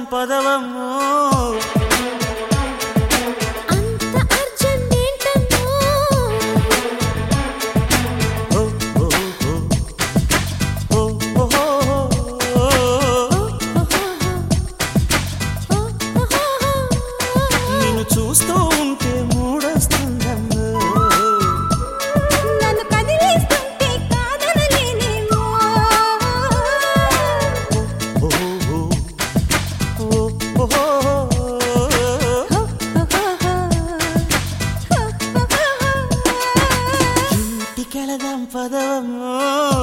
పదవము చూస్తూ ఉంటే మూడొస్తుందమ్మో నన్ను కదిలిస్తుంటే కాదనలేనేమో ఇంటికెళదాం పదవమ్మో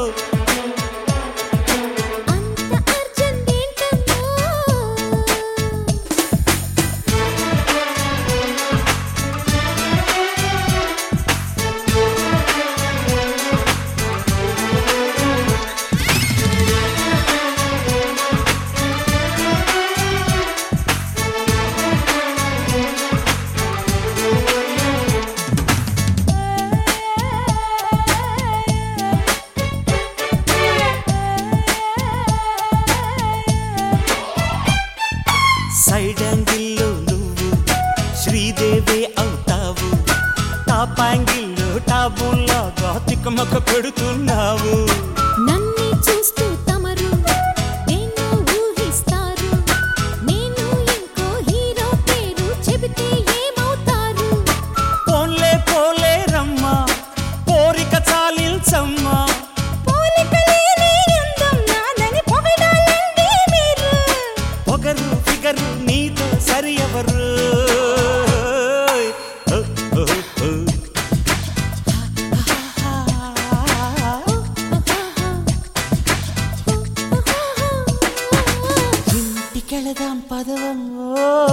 సైడ్ యాంగిల్లో నువ్వు శ్రీదేవి అవుతావు టాప్ యాంగిల్లో టాబుల్లాగా తిక్కమక్క పెడుతున్నావు నన్ను చూస్తూ తమరు నేను ఊహిస్తారు నేను ఇంకో హీరో పేరు చెబితే ఏమవుతారు పోన్లే పోలే రమ్మా కోరిక చాలించమ్మా పోలికలేని అందం నాదని పొగడాలండి మీరు పొగరు ఫిగరు నీతో సరి ఎవరు ఇంటికెళదాం పదవమ్మో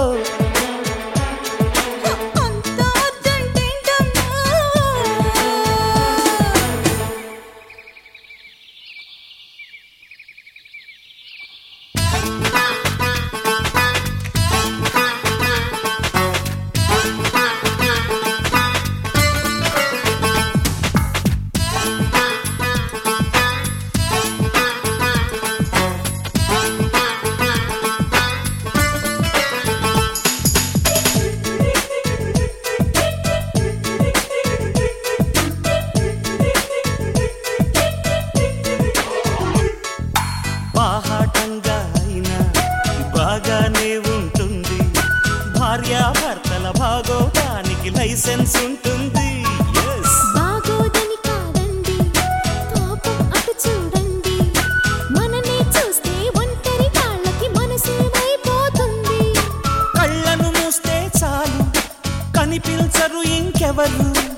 బాహాటంగా అయినా బాగానే ఉంటుంది భార్యాభర్తల భాగోటానికి లైసెన్స్ ఉంటుంది బాగోదని కాదండి పాపం అటు చూడండి మననే చూస్తే ఒంటరి కాళ్ళకి మనసేమైపోతుంది కళ్ళను మూస్తే చాలు కనిపించరు ఇంకెవరు